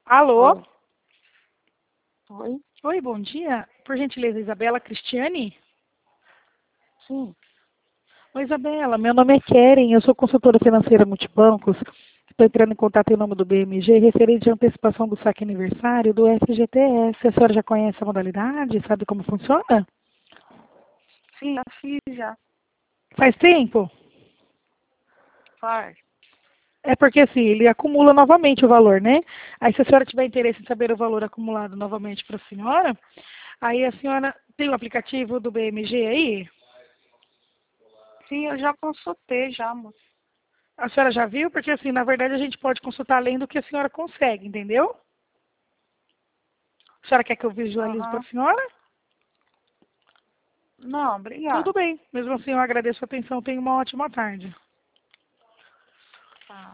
Alô? Oi. Oi? Oi, bom dia. Por gentileza, Isabela Cristiane? Sim. Oi, Isabela. Meu nome é Keren, eu sou consultora financeira multibancos. Estou entrando em contato em nome do BMG, referente à antecipação do saque aniversário do FGTS. A senhora já conhece a modalidade? Sabe como funciona? Sim, já fiz já. Faz tempo? Faz. É porque assim, ele acumula novamente o valor, né? Aí se a senhora tiver interesse em saber o valor acumulado novamente para a senhora, aí a senhora tem o aplicativo do BMG aí? Sim, eu já consultei já, moça. A senhora já viu? Porque assim, na verdade a gente pode consultar além do que a senhora consegue, entendeu? A senhora quer que eu visualize para Aham. a senhora? Não, Tudo obrigada. bem. Mesmo assim, eu agradeço a atenção. Tenha uma ótima tarde. Tá.